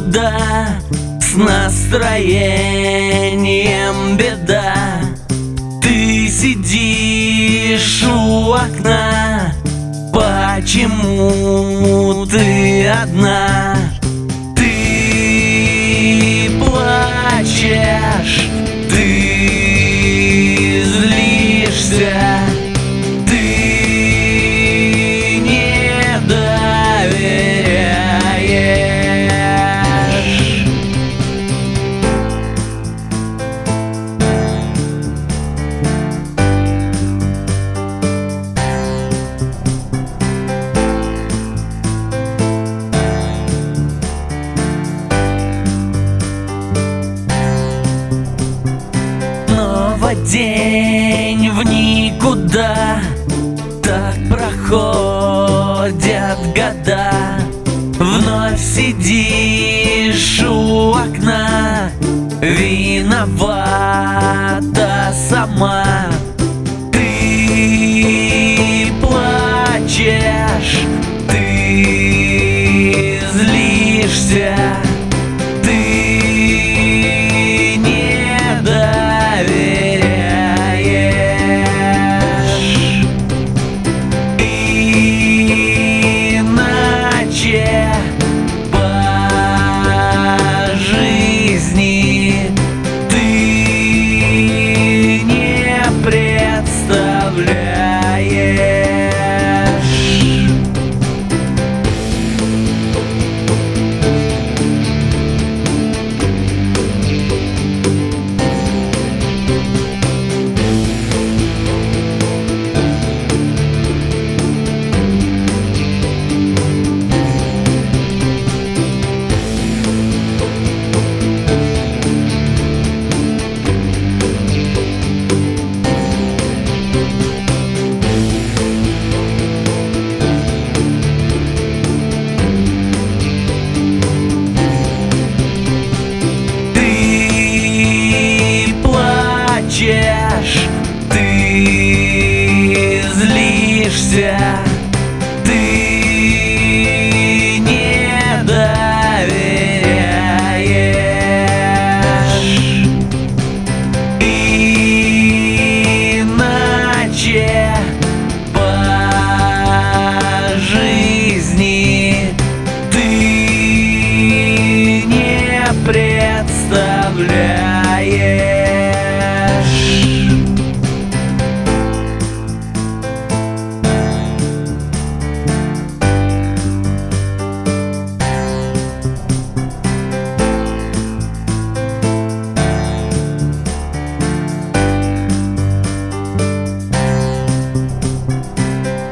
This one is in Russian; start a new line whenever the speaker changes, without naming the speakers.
никуда, с настроением беда. Ты сидишь у окна, почему ты одна? Ты плачешь, ты злишься, ты не доверяешь. День в никуда, так проходят года. Вновь сидишь у окна, виновата сама. Ты плачешь, ты злишься, ты злишься, ты не доверяешь. Иначе по жизни ты не представляешь.